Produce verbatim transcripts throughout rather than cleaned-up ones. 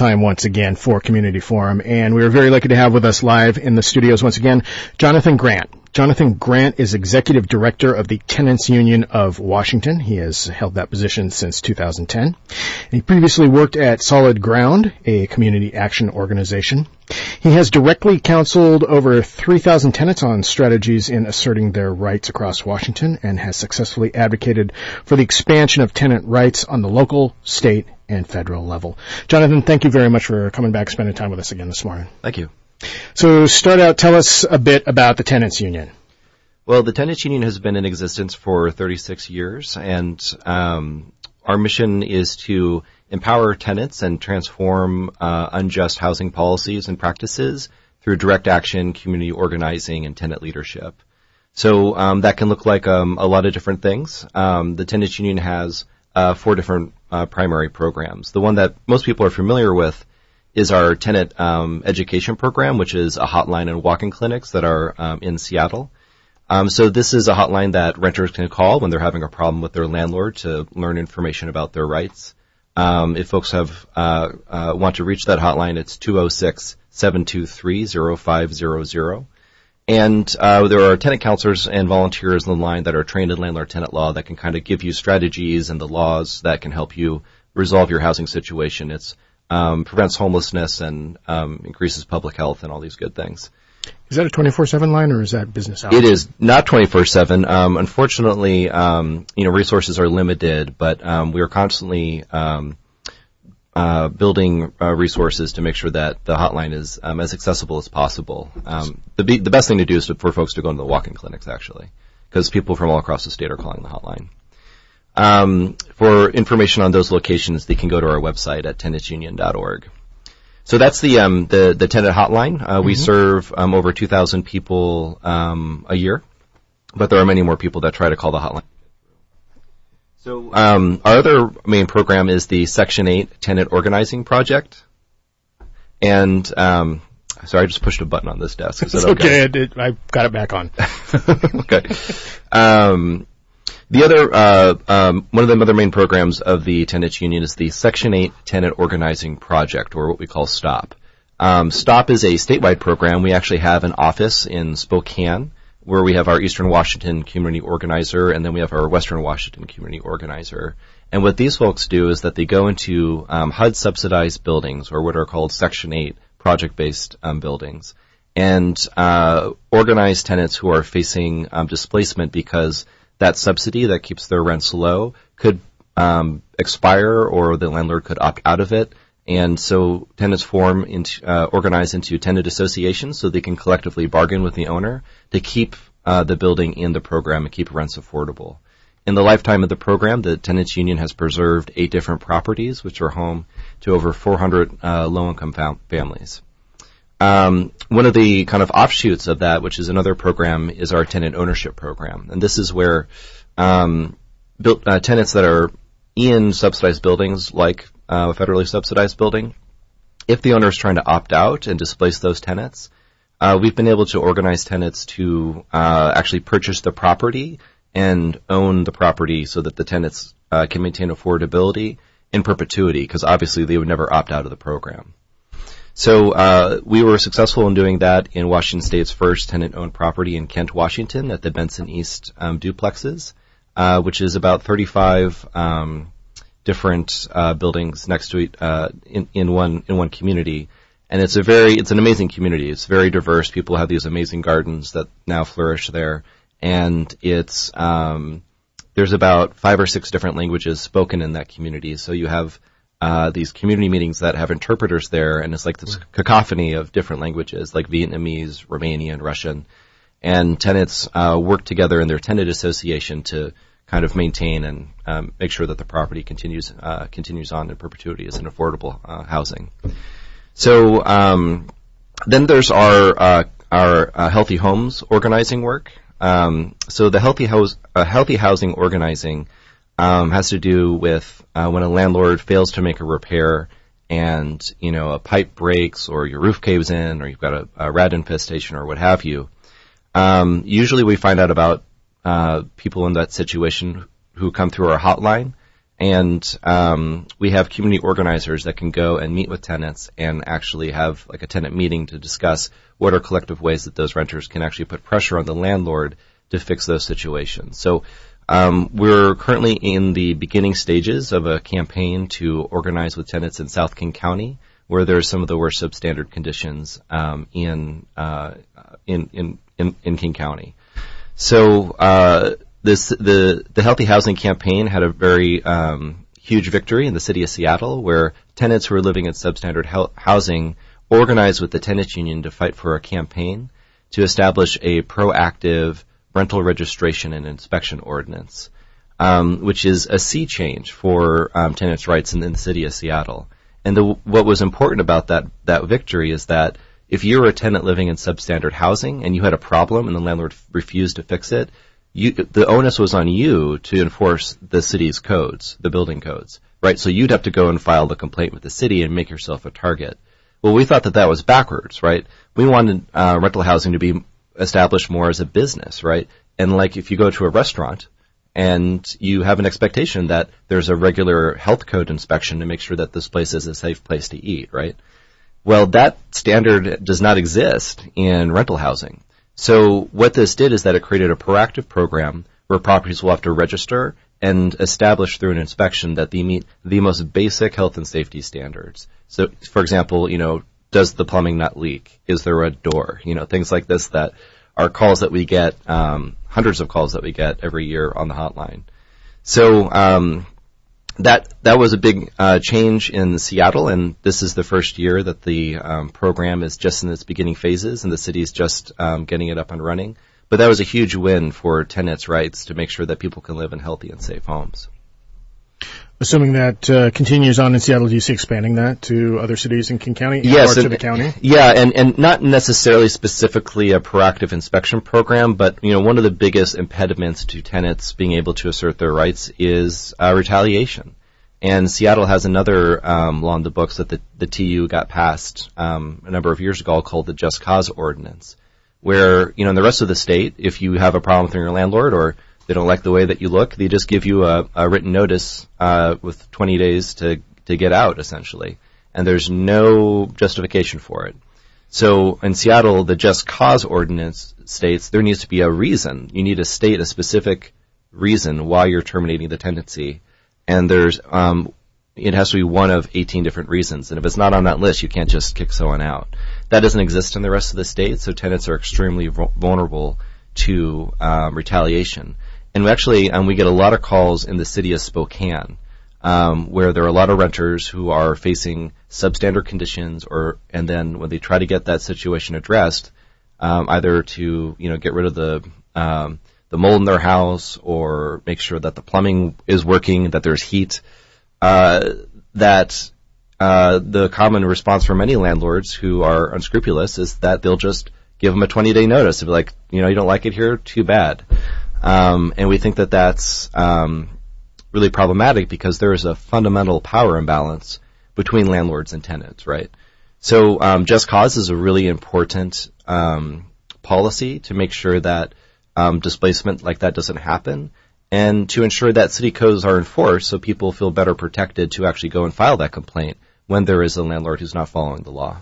time once again for Community Forum, and we are very lucky to have with us live in the studios once again Jonathan Grant. Jonathan Grant is Executive Director of the Tenants Union of Washington. He has held that position since two thousand ten. He previously worked at Solid Ground, a community action organization. He has directly counseled over three thousand tenants on strategies in asserting their rights across Washington and has successfully advocated for the expansion of tenant rights on the local, state, and federal level. Jonathan, thank you very much for coming back and spending time with us again this morning. Thank you. So start out, tell us a bit about the Tenants Union. Well, the Tenants Union has been in existence for thirty-six years, and um, our mission is to empower tenants and transform uh, unjust housing policies and practices through direct action, community organizing, and tenant leadership. So um, that can look like um, a lot of different things. Um, the Tenants Union has uh, four different uh, primary programs. The one that most people are familiar with is our tenant um, education program, which is a hotline and walk-in clinics that are um, in Seattle. Um, so this is a hotline that renters can call when they're having a problem with their landlord to learn information about their rights. Um, if folks have uh, uh, want to reach that hotline, it's two oh six, seven two three, oh five hundred. And uh, there are tenant counselors and volunteers on the line that are trained in landlord-tenant law that can kind of give you strategies and the laws that can help you resolve your housing situation. It's Um, prevents homelessness and um, increases public health and all these good things. Is that a twenty-four seven line or is that business hours? It is not twenty-four seven. Um, unfortunately, um, you know, resources are limited, but um, we are constantly um, uh, building uh, resources to make sure that the hotline is um, as accessible as possible. Um, the, be- the best thing to do is to, for folks to go into the walk-in clinics, actually, because people from all across the state are calling the hotline. Um, for information on those locations, they can go to our website at tenants union dot org. So that's the, um, the, the tenant hotline. Uh, mm-hmm. We serve, um, over two thousand people, um, a year, but there are many more people that try to call the hotline. So, um, our other main program is the Section eight Tenant Organizing Project. And, um, sorry, I just pushed a button on this desk. Is it's that okay? okay. I, I got it back on. Okay. Um, The other, uh, um, one of the other main programs of the Tenants Union is the Section eight Tenant Organizing Project, or what we call STOP. Um, STOP is a statewide program. We actually have an office in Spokane, where we have our Eastern Washington Community Organizer, and then we have our Western Washington Community Organizer. And what these folks do is that they go into um, H U D-subsidized buildings, or what are called Section eight project-based um, buildings, and uh, organize tenants who are facing um, displacement because that subsidy that keeps their rents low could um, expire, or the landlord could opt out of it. And so tenants form into, uh, organize into tenant associations so they can collectively bargain with the owner to keep uh, the building in the program and keep rents affordable. In the lifetime of the program, the Tenants Union has preserved eight different properties, which are home to over four hundred uh, low-income fam- families. Um, one of the kind of offshoots of that, which is another program, is our tenant ownership program. And this is where um, built, uh, tenants that are in subsidized buildings, like uh, a federally subsidized building, if the owner is trying to opt out and displace those tenants, uh, we've been able to organize tenants to uh, actually purchase the property and own the property so that the tenants uh, can maintain affordability in perpetuity, because obviously they would never opt out of the program. So uh, we were successful in doing that in Washington State's first tenant-owned property in Kent, Washington, at the Benson East um, duplexes, uh, which is about thirty-five um, different uh, buildings next to it uh, in, in one in one community. And it's a very it's an amazing community. It's very diverse. People have these amazing gardens that now flourish there, and it's um, there's about five or six different languages spoken in that community. So you have Uh, these community meetings that have interpreters there, and it's like this cacophony of different languages, like Vietnamese, Romanian, Russian, and tenants uh, work together in their tenant association to kind of maintain and um, make sure that the property continues uh, continues on in perpetuity as an affordable uh, housing. So um, then there's our uh, our uh, Healthy Homes organizing work. Um, so the Healthy House uh, Healthy Housing organizing Um, has to do with uh, when a landlord fails to make a repair and, you know, a pipe breaks or your roof caves in or you've got a, a rat infestation or what have you. Um, usually we find out about uh, people in that situation who come through our hotline, And um, we have community organizers that can go and meet with tenants and actually have like a tenant meeting to discuss what are collective ways that those renters can actually put pressure on the landlord to fix those situations. So um, we're currently in the beginning stages of a campaign to organize with tenants in South King County, where there's some of the worst substandard conditions um, in, uh, in in in in King County. So uh, this the the Healthy Housing campaign had a very um, huge victory in the city of Seattle, where tenants who are living in substandard ho- housing organized with the tenants union to fight for a campaign to establish a proactive rental registration and inspection ordinance, um, which is a sea change for um, tenants' rights in, in the city of Seattle. And the, what was important about that that victory is that if you were a tenant living in substandard housing and you had a problem and the landlord refused to fix it, you, the onus was on you to enforce the city's codes, the building codes, right? So you'd have to go and file the complaint with the city and make yourself a target. Well, we thought that that was backwards, right? We wanted uh, rental housing to be established more as a business, right? And like if you go to a restaurant and you have an expectation that there's a regular health code inspection to make sure that this place is a safe place to eat, right? Well, that standard does not exist in rental housing. So what this did is that it created a proactive program where properties will have to register and establish through an inspection that they meet the most basic health and safety standards. So, for example, you know, does the plumbing not leak? Is there a door? You know, things like this that are calls that we get, um, hundreds of calls that we get every year on the hotline. So, um, that, that was a big, uh, change in Seattle, and this is the first year that the, um, program is just in its beginning phases, and the city's just, um, getting it up and running. But that was a huge win for tenants' rights to make sure that people can live in healthy and safe homes. Assuming that uh, continues on in Seattle, do you see expanding that to other cities in King County? Yes, or and, to the county? Yeah, and, and not necessarily specifically a proactive inspection program, but you know, one of the biggest impediments to tenants being able to assert their rights is uh, retaliation. And Seattle has another um, law in the books that the, the T U got passed um, a number of years ago called the Just Cause Ordinance, where, you know, in the rest of the state, if you have a problem with your landlord or they don't like the way that you look, they just give you a, a written notice uh, with twenty days to, to get out, essentially. And there's no justification for it. So in Seattle, the Just Cause Ordinance states there needs to be a reason. You need to state a specific reason why you're terminating the tenancy. And there's um, it has to be one of eighteen different reasons. And if it's not on that list, you can't just kick someone out. That doesn't exist in the rest of the state, so tenants are extremely vulnerable to um, retaliation. And we actually, um, we get a lot of calls in the city of Spokane, um, where there are a lot of renters who are facing substandard conditions, or and then when they try to get that situation addressed, um, either to you know get rid of the um, the mold in their house or make sure that the plumbing is working, that there's heat, uh, that uh, the common response from many landlords who are unscrupulous is that they'll just give them a twenty-day notice. They'll be like, you know, you don't like it here? Too bad. Um, and we think that that's um, really problematic because there is a fundamental power imbalance between landlords and tenants, right? So um, Just Cause is a really important um, policy to make sure that um, displacement like that doesn't happen, and to ensure that city codes are enforced so people feel better protected to actually go and file that complaint when there is a landlord who's not following the law.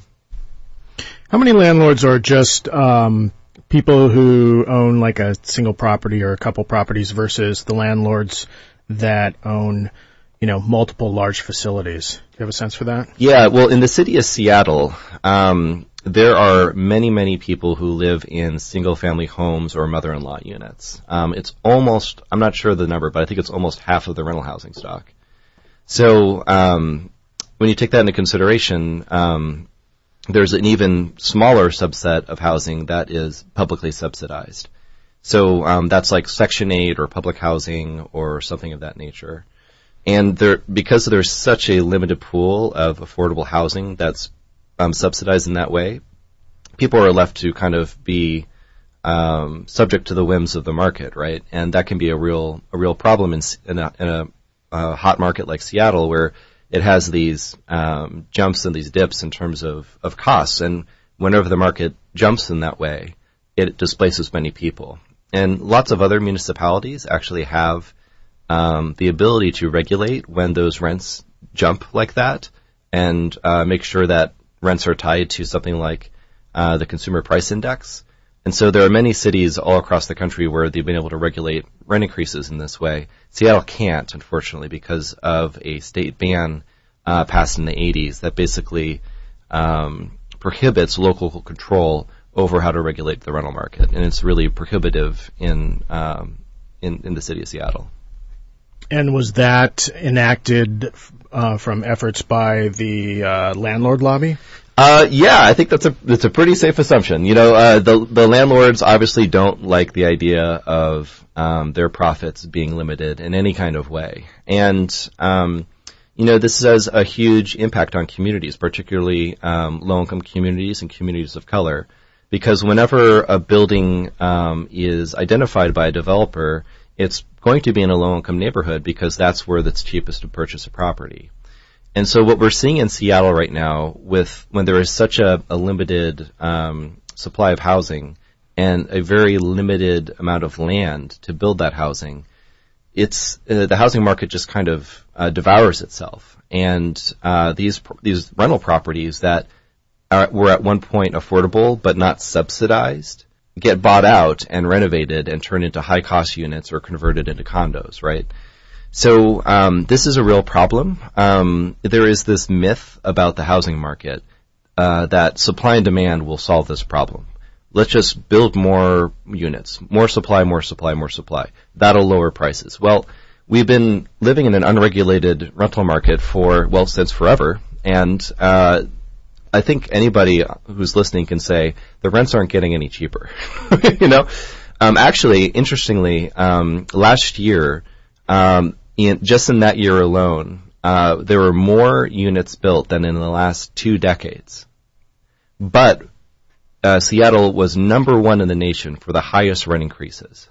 How many landlords are just um, people who own like a single property or a couple properties versus the landlords that own, you know, multiple large facilities? Do you have a sense for that? Yeah, well, in the city of Seattle, um, there are many, many people who live in single-family homes or mother-in-law units. Um, it's almost, I'm not sure of the number, but I think it's almost half of the rental housing stock. So um, when you take that into consideration, um, there's an even smaller subset of housing that is publicly subsidized. So um, that's like Section eight or public housing or something of that nature. And there, because there's such a limited pool of affordable housing that's um, subsidized in that way, people are left to kind of be um, subject to the whims of the market, right? And that can be a real a real problem in, in, a, in a, a hot market like Seattle, where it has these um, jumps and these dips in terms of, of costs. And whenever the market jumps in that way, it displaces many people. And lots of other municipalities actually have um, the ability to regulate when those rents jump like that, and uh, make sure that rents are tied to something like uh, the Consumer Price Index. And so there are many cities all across the country where they've been able to regulate rent increases in this way. Seattle can't, unfortunately, because of a state ban uh, passed in the eighties that basically um, prohibits local control over how to regulate the rental market, and it's really prohibitive in um, in, in the city of Seattle. And was that enacted uh, from efforts by the uh, landlord lobby? Uh, yeah, I think that's a that's a pretty safe assumption. You know, uh, the the landlords obviously don't like the idea of um, their profits being limited in any kind of way, and um, you know, this has a huge impact on communities, particularly um, low-income communities and communities of color, because whenever a building um, is identified by a developer, it's going to be in a low-income neighborhood because that's where it's cheapest to purchase a property. And so what we're seeing in Seattle right now, with when there is such a, a limited um, supply of housing and a very limited amount of land to build that housing, it's uh, the housing market just kind of uh, devours itself. And uh, these these rental properties that are, were at one point affordable but not subsidized get bought out and renovated and turned into high-cost units or converted into condos, right? So um, this is a real problem. Um, there is this myth about the housing market uh, that supply and demand will solve this problem. Let's just build more units, more supply, more supply, more supply. That'll lower prices. Well, we've been living in an unregulated rental market for, well, since forever, and uh, I think anybody who's listening can say the rents aren't getting any cheaper. You know, um, actually, interestingly, um, last year. Um, in, just in that year alone, uh, there were more units built than in the last two decades. But uh, Seattle was number one in the nation for the highest rent increases.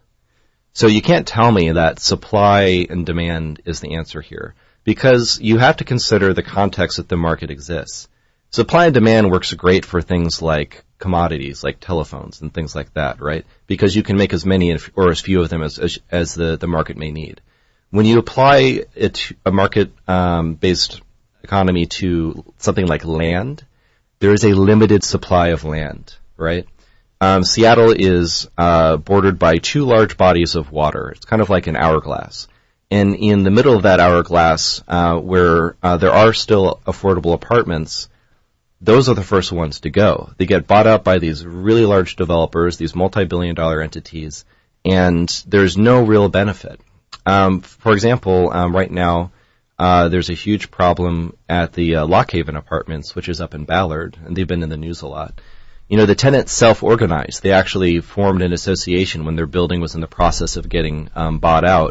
So you can't tell me that supply and demand is the answer here, because you have to consider the context that the market exists. Supply and demand works great for things like commodities, like telephones and things like that, right? Because you can make as many or as few of them as, as, as the, the market may need. When you apply it, a market-based um, economy to something like land, there is a limited supply of land, right? Um, Seattle is uh, bordered by two large bodies of water. It's kind of like an hourglass. And in the middle of that hourglass, uh, where uh, there are still affordable apartments, those are the first ones to go. They get bought out by these really large developers, these multi-billion dollar entities, and there's no real benefit. Um, for example, um, right now, uh, there's a huge problem at the uh, Lockhaven Apartments, which is up in Ballard, and they've been in the news a lot. You know, the tenants self-organized. They actually formed an association when their building was in the process of getting um, bought out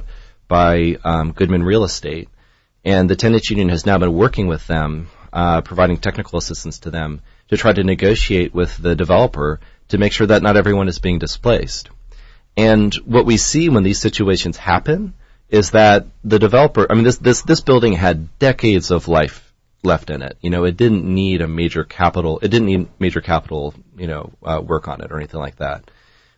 by um, Goodman Real Estate. And the tenants union has now been working with them, uh, providing technical assistance to them to try to negotiate with the developer to make sure that not everyone is being displaced. And what we see when these situations happen is that the developer, I mean, this, this, this building had decades of life left in it. You know, it didn't need a major capital, it didn't need major capital, you know, uh, work on it or anything like that.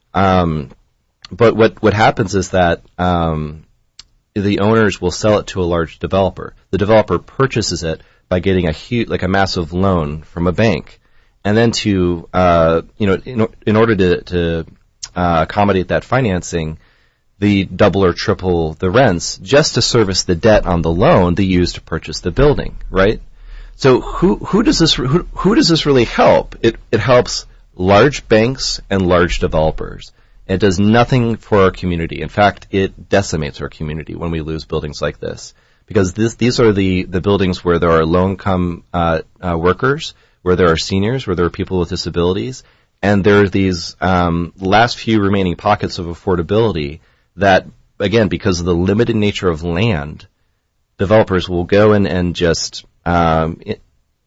Um, but what, what happens is that, um, the owners will sell it to a large developer. The developer purchases it by getting a huge, like a massive loan from a bank. And then to, uh, you know, in, in order to, to, uh, accommodate that financing, the double or triple the rents just to service the debt on the loan they use to purchase the building, right? So who who does this who, who does this really help? It it helps large banks and large developers. It does nothing for our community. In fact, it decimates our community when we lose buildings like this, because this these are the the buildings where there are low-income uh, uh, workers, where there are seniors, where there are people with disabilities, and there are these um, last few remaining pockets of affordability that, again, because of the limited nature of land, developers will go in and just, um, it,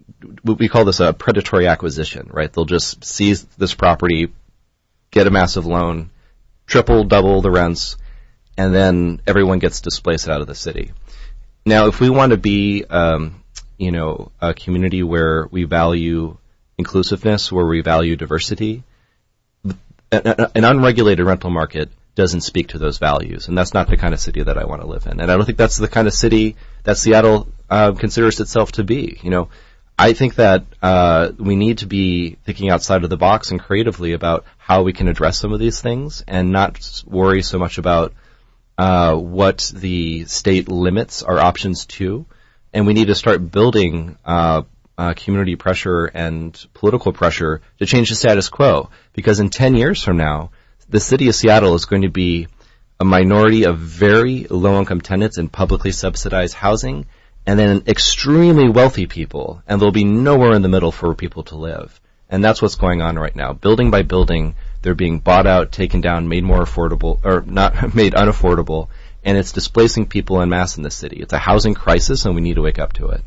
we call this a predatory acquisition, right? They'll just seize this property, get a massive loan, triple, double the rents, and then everyone gets displaced out of the city. Now, if we want to be, um, you know, a community where we value inclusiveness, where we value diversity, an unregulated rental market doesn't speak to those values. And that's not the kind of city that I want to live in. And I don't think that's the kind of city that Seattle uh, considers itself to be. You know, I think that uh, we need to be thinking outside of the box and creatively about how we can address some of these things and not worry so much about uh, what the state limits our options to. And we need to start building uh, uh, community pressure and political pressure to change the status quo. Because in ten years from now, the city of Seattle is going to be a minority of very low-income tenants in publicly subsidized housing, and then extremely wealthy people, and there'll be nowhere in the middle for people to live. And that's what's going on right now. Building by building, they're being bought out, taken down, made more affordable, or not made unaffordable, and it's displacing people en masse in the city. It's a housing crisis, and we need to wake up to it.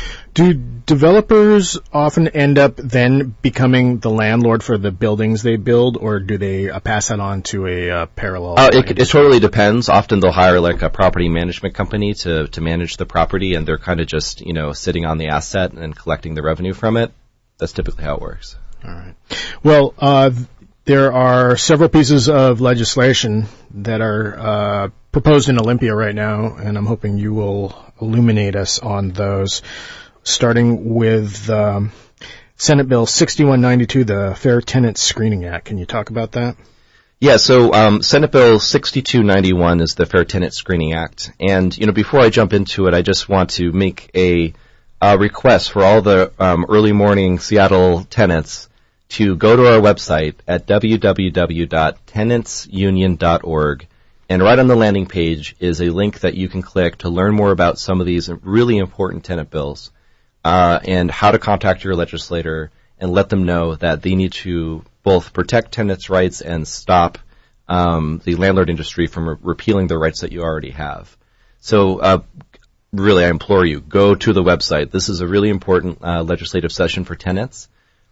Do developers often end up then becoming the landlord for the buildings they build, or do they uh, pass that on to a uh, parallel? Uh, it, it totally depends. Often they'll hire like a property management company to, to manage the property, and they're kind of just, you know, sitting on the asset and collecting the revenue from it. That's typically how it works. All right. Well, uh, there are several pieces of legislation that are uh, proposed in Olympia right now, and I'm hoping you will illuminate us on those. Starting with um, Senate Bill sixty-one ninety-two, the Fair Tenant Screening Act. Can you talk about that? Yeah, so um, Senate Bill sixty-two ninety-one is the Fair Tenant Screening Act. And, you know, before I jump into it, I just want to make a, a request for all the um, early morning Seattle tenants to go to our website at w w w dot tenants union dot org. And right on the landing page is a link that you can click to learn more about some of these really important tenant bills. Uh, and how to contact your legislator and let them know that they need to both protect tenants' rights and stop um, the landlord industry from re- repealing the rights that you already have. So uh, really, I implore you, go to the website. This is a really important uh, legislative session for tenants.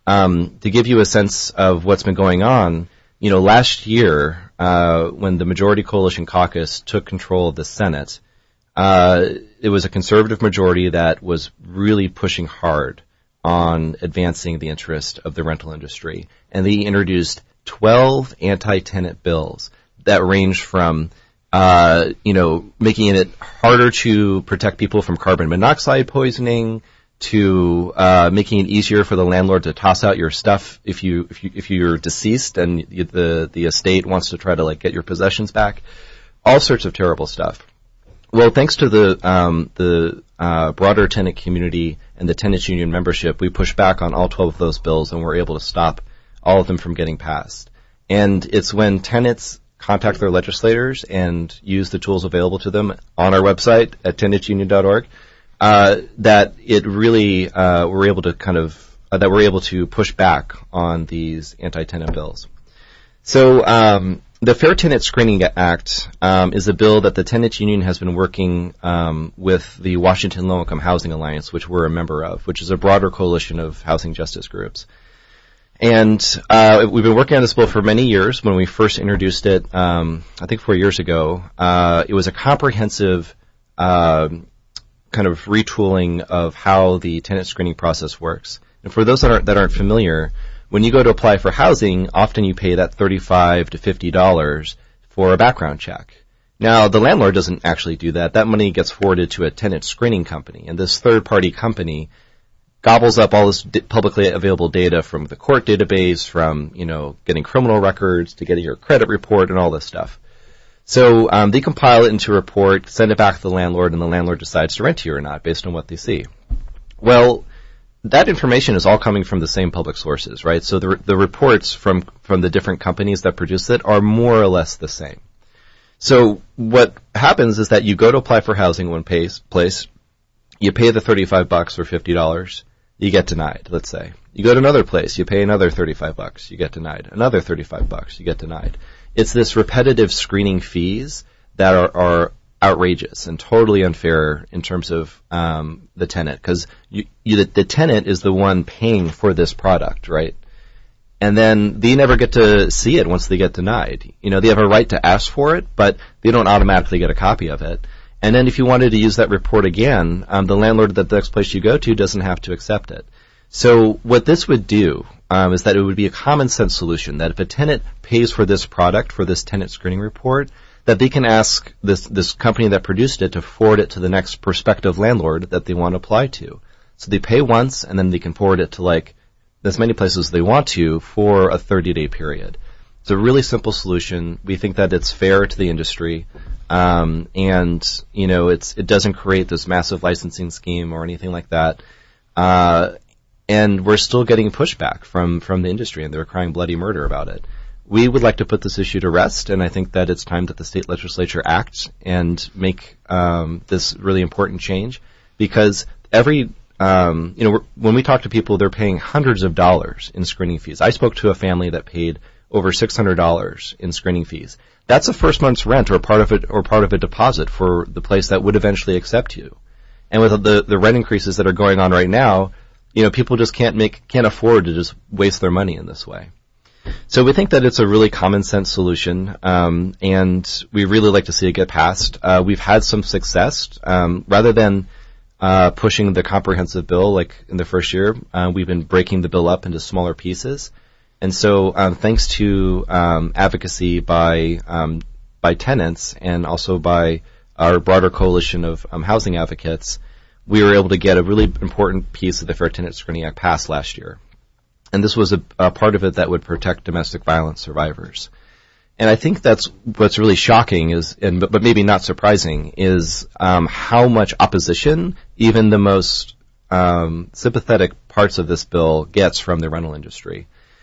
Um, to give you a sense of what's been going on, you know, last year uh, when the Majority Coalition Caucus took control of the Senate, Uh, it was a conservative majority that was really pushing hard on advancing the interest of the rental industry. And they introduced twelve anti-tenant bills that ranged from, uh, you know, making it harder to protect people from carbon monoxide poisoning to, uh, making it easier for the landlord to toss out your stuff if you, if you, if you're deceased and the, the estate wants to try to like get your possessions back. All sorts of terrible stuff. Well, thanks to the um, the uh, broader tenant community and the tenants union membership, we pushed back on all twelve of those bills and were able to stop all of them from getting passed. And it's when tenants contact their legislators and use the tools available to them on our website at tenants union dot org uh, that it really uh, we're able to kind of uh, that we're able to push back on these anti-tenant bills. So. Um, The Fair Tenant Screening Act um, is a bill that the Tenants Union has been working um, with the Washington Low-Income Housing Alliance, which we're a member of, which is a broader coalition of housing justice groups. And uh, we've been working on this bill for many years. When we first introduced it, um, I think four years ago, uh, it was a comprehensive uh, kind of retooling of how the tenant screening process works. And for those that aren't, that aren't familiar, when you go to apply for housing, often you pay that thirty-five to fifty dollars for a background check. Now, the landlord doesn't actually do that. That money gets forwarded to a tenant screening company, and this third-party company gobbles up all this di- publicly available data from the court database, from, you know, getting criminal records to getting your credit report and all this stuff. So um, they compile it into a report, send it back to the landlord, and the landlord decides to rent you or not based on what they see. Well, that information is all coming from the same public sources, right? So the the reports from, from the different companies that produce it are more or less the same. So what happens is that you go to apply for housing in one place, you pay the thirty-five bucks or fifty dollars, you get denied, let's say. You go to another place, you pay another thirty-five bucks, you get denied. Another thirty-five bucks, you get denied. It's this repetitive screening fees that are, are outrageous and totally unfair in terms of um, the tenant, because you, you, the, the tenant is the one paying for this product, right? And then they never get to see it once they get denied. You know, they have a right to ask for it, but they don't automatically get a copy of it. And then if you wanted to use that report again, um, the landlord at the next place you go to doesn't have to accept it. So what this would do um, is that it would be a common sense solution that if a tenant pays for this product, for this tenant screening report, that they can ask this, this company that produced it to forward it to the next prospective landlord that they want to apply to. So they pay once and then they can forward it to like as many places as they want to for a thirty-day period. It's a really simple solution. We think that it's fair to the industry. Um, and, you know, it's, it doesn't create this massive licensing scheme or anything like that. Uh, and we're still getting pushback from, from the industry, and they're crying bloody murder about it. We would like to put this issue to rest, and I think that it's time that the state legislature act and make, um, this really important change, because every, um, you know, we're, when we talk to people, they're paying hundreds of dollars in screening fees. I spoke to a family that paid over six hundred dollars in screening fees. That's a first month's rent or part of it, or part of a deposit for the place that would eventually accept you. And with the, the rent increases that are going on right now, you know, people just can't make, can't afford to just waste their money in this way. So we think that it's a really common sense solution, um, and we really like to see it get passed. Uh, we've had some success, um, rather than, uh, pushing the comprehensive bill like in the first year, uh, we've been breaking the bill up into smaller pieces. And so, um, thanks to um, advocacy by um, by tenants and also by our broader coalition of um, housing advocates, we were able to get a really important piece of the Fair Tenant Screening Act passed last year. And this was a, a part of it that would protect domestic violence survivors. And I think that's what's really shocking is, and but, but maybe not surprising, is um, how much opposition even the most um, sympathetic parts of this bill gets from the rental industry.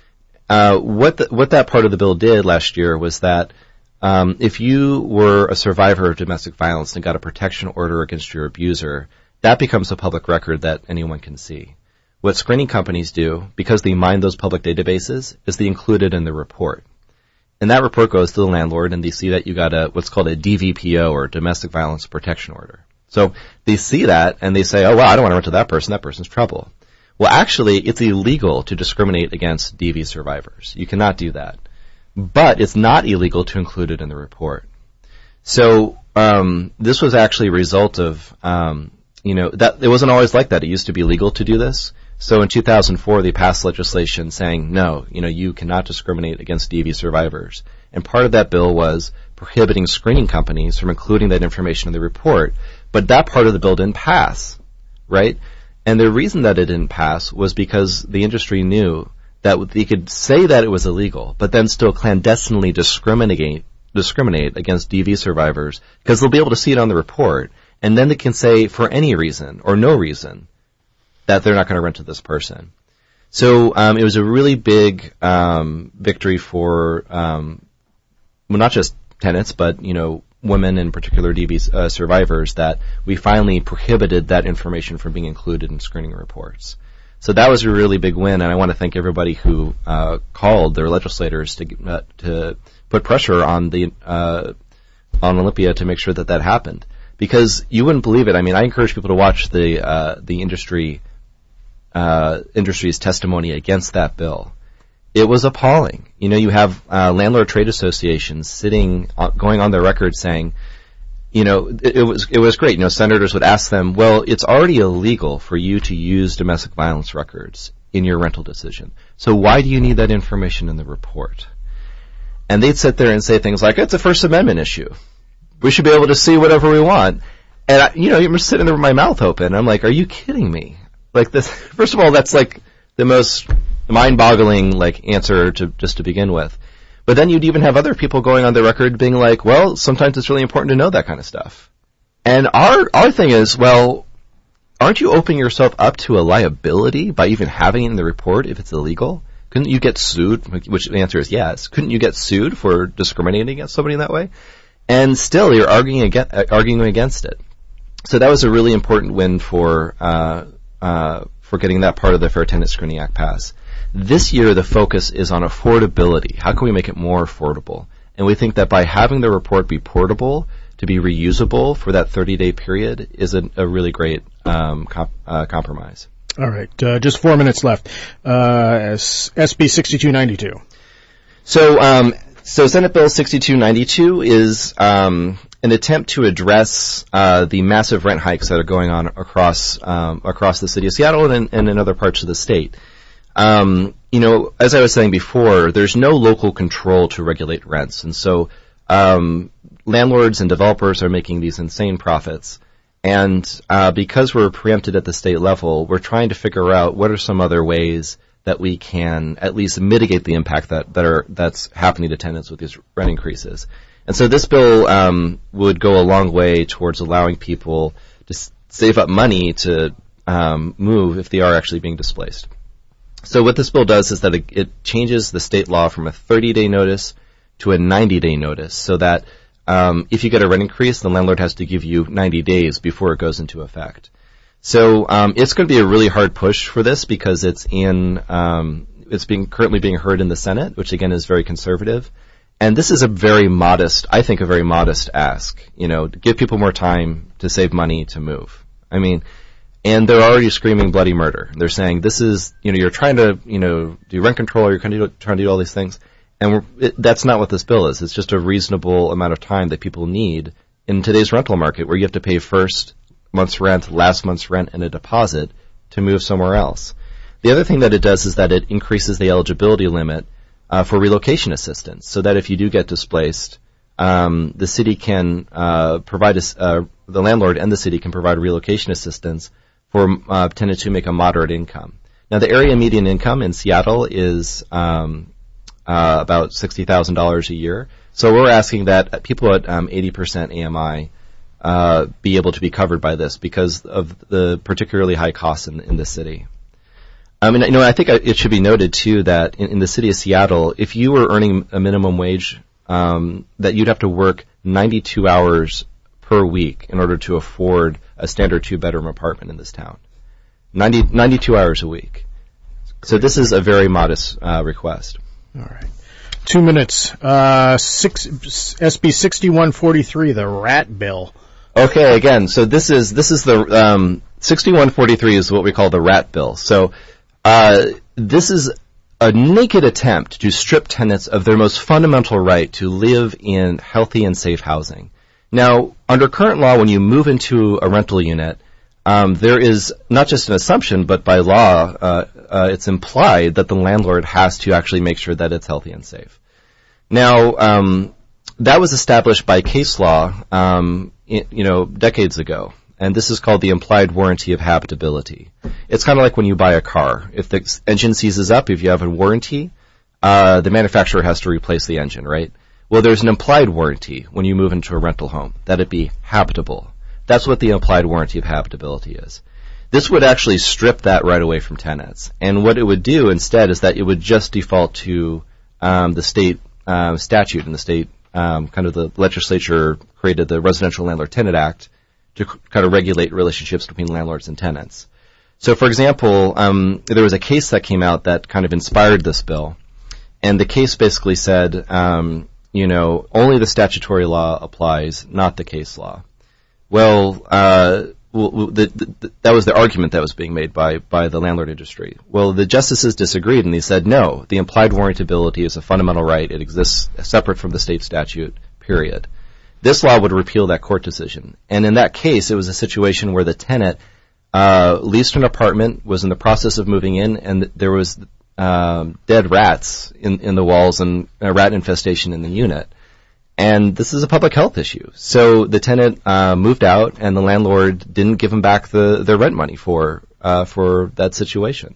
Uh, what the, what that part of the bill did last year was that um, if you were a survivor of domestic violence and got a protection order against your abuser, that becomes a public record that anyone can see. What screening companies do, because they mine those public databases, is they include it in the report. And that report goes to the landlord, and they see that you got a what's called a D V P O, or Domestic Violence Protection Order. So they see that, and they say, oh, well, I don't want to rent to that person. That person's trouble. Well, actually, it's illegal to discriminate against D V survivors. You cannot do that. But it's not illegal to include it in the report. So um, this was actually a result of, um, you know, that it wasn't always like that. It used to be legal to do this. So in two thousand four, they passed legislation saying, no, you know, you cannot discriminate against D V survivors. And part of that bill was prohibiting screening companies from including that information in the report. But that part of the bill didn't pass, right? And the reason that it didn't pass was because the industry knew that they could say that it was illegal, but then still clandestinely discriminate discriminate against D V survivors, because they'll be able to see it on the report, and then they can say for any reason or no reason that they're not going to rent to this person. So um, it was a really big um, victory for um, well, not just tenants, but you know, women, in particular D V uh, survivors, that we finally prohibited that information from being included in screening reports. So that was a really big win, and I want to thank everybody who uh, called their legislators to uh, to put pressure on the uh, on Olympia to make sure that that happened. Because you wouldn't believe it. I mean, I encourage people to watch the uh, the industry uh, industry's testimony against that bill. It was appalling. You know, you have uh, landlord trade associations sitting, uh, going on their record saying, you know, it, it was it was great. You know, senators would ask them, well, it's already illegal for you to use domestic violence records in your rental decision. So why do you need that information in the report? And they'd sit there and say things like, it's a First Amendment issue. We should be able to see whatever we want. And, I, you know, you're sitting there with my mouth open. I'm like, are you kidding me? Like this, first of all, that's like the most mind-boggling, like, answer to just to begin with. But then you'd even have other people going on the record being like, well, sometimes it's really important to know that kind of stuff. And our, our thing is, well, aren't you opening yourself up to a liability by even having it in the report if it's illegal? Couldn't you get sued? Which the answer is yes. Couldn't you get sued for discriminating against somebody in that way? And still, you're arguing against, uh, arguing against it. So that was a really important win for uh, uh, for getting that part of the Fair Tenant Screening Act passed. This year, the focus is on affordability. How can we make it more affordable? And we think that by having the report be portable, to be reusable for that thirty-day period, is a, a really great um, comp, uh, compromise. All right, uh, just four minutes left. Uh, S B sixty-two ninety-two. So. Um, So Senate Bill sixty-two ninety-two is um, an attempt to address uh, the massive rent hikes that are going on across um, across the city of Seattle and, and in other parts of the state. Um, you know, as I was saying before, there's no local control to regulate rents, and so um, landlords and developers are making these insane profits. And uh, because we're preempted at the state level, we're trying to figure out what are some other ways that we can at least mitigate the impact that, that are that's happening to tenants with these rent increases. And so this bill um, would go a long way towards allowing people to s- save up money to um, move if they are actually being displaced. So what this bill does is that it, it changes the state law from a thirty-day notice to a ninety-day notice, so that Um, if you get a rent increase, the landlord has to give you ninety days before it goes into effect. So um, it's going to be a really hard push for this because it's in um, it's being currently being heard in the Senate, which again is very conservative. And this is a very modest, I think, a very modest ask. You know, to give people more time to save money to move. I mean, and they're already screaming bloody murder. They're saying this is, you know, you're trying to, you know, do rent control, or you're trying to do, trying to do all these things. And we're, it, that's not what this bill is. It's just a reasonable amount of time that people need in today's rental market, where you have to pay first month's rent, last month's rent, and a deposit to move somewhere else. The other thing that it does is that it increases the eligibility limit uh, for relocation assistance, so that if you do get displaced, um, the city can uh, provide a, uh, the landlord and the city can provide relocation assistance for uh, tenants who make a moderate income. Now, the area median income in Seattle is um, Uh, about sixty thousand dollars a year. So we're asking that people at um, eighty percent A M I uh, be able to be covered by this because of the particularly high costs in, in the city. I mean, you know, I think it should be noted, too, that in, in the city of Seattle, if you were earning a minimum wage, um, that you'd have to work ninety-two hours per week in order to afford a standard two-bedroom apartment in this town. ninety, ninety-two hours a week. So this is a very modest uh, request. All right. Two minutes. Uh, six, S B sixty-one forty-three, the rat bill. Okay, again, so this is, this is the, um, sixty-one forty-three is what we call the rat bill. So, uh, this is a naked attempt to strip tenants of their most fundamental right to live in healthy and safe housing. Now, under current law, when you move into a rental unit, Um, there is not just an assumption, but by law, uh, uh, it's implied that the landlord has to actually make sure that it's healthy and safe. Now, um, that was established by case law, um, in, you know, decades ago, and this is called the implied warranty of habitability. It's kind of like when you buy a car. If the engine seizes up, if you have a warranty, uh, the manufacturer has to replace the engine, right? Well, there's an implied warranty when you move into a rental home, that it be habitable. That's what the implied warranty of habitability is. This would actually strip that right away from tenants. And what it would do instead is that it would just default to um, the state uh, statute, and the state um, kind of the legislature created the Residential Landlord-Tenant Act to c- kind of regulate relationships between landlords and tenants. So, for example, um, there was a case that came out that kind of inspired this bill. And the case basically said, um, you know, only the statutory law applies, not the case law. Well, uh, well the, the, that was the argument that was being made by, by the landlord industry. Well, the justices disagreed, and they said, no, the implied warrantability is a fundamental right. It exists separate from the state statute, period. This law would repeal that court decision. And in that case, it was a situation where the tenant uh, leased an apartment, was in the process of moving in, and there was um, dead rats in, in the walls and a rat infestation in the unit. And this is a public health issue. So the tenant uh, moved out, and the landlord didn't give him back the, the rent money for uh, for that situation.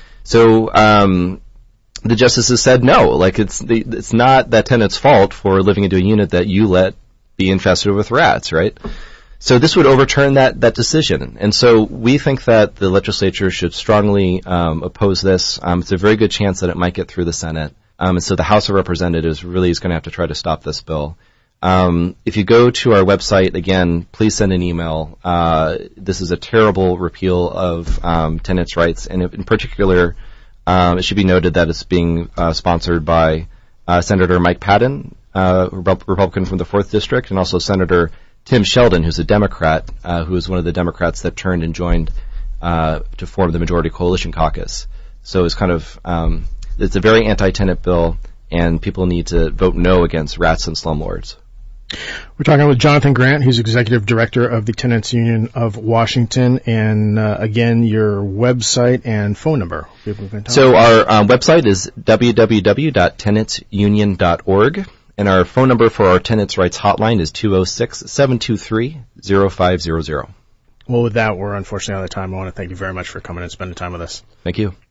So um, the justices said no, like it's the, it's not that tenant's fault for living into a unit that you let be infested with rats, right? So this would overturn that that decision. And so we think that the legislature should strongly um, oppose this. Um, it's a very good chance that it might get through the Senate. Um, and so the House of Representatives really is going to have to try to stop this bill. Um, if you go to our website, again, please send an email. Uh, this is a terrible repeal of um, tenants' rights, and in particular, um, it should be noted that it's being uh, sponsored by uh, Senator Mike Patton, uh, Republican from the fourth District, and also Senator Tim Sheldon, who's a Democrat, uh, who is one of the Democrats that turned and joined uh, to form the Majority Coalition Caucus. So it's kind of um, it's a very anti-tenant bill, and people need to vote no against rats and slumlords. We're talking with Jonathan Grant, who's Executive Director of the Tenants Union of Washington. And uh, again, your website and phone number. So our um, website is w w w dot tenants union dot org, and our phone number for our Tenants' Rights Hotline is two oh six, seven two three, oh five hundred. Well, with that, we're unfortunately out of time. I want to thank you very much for coming and spending time with us. Thank you.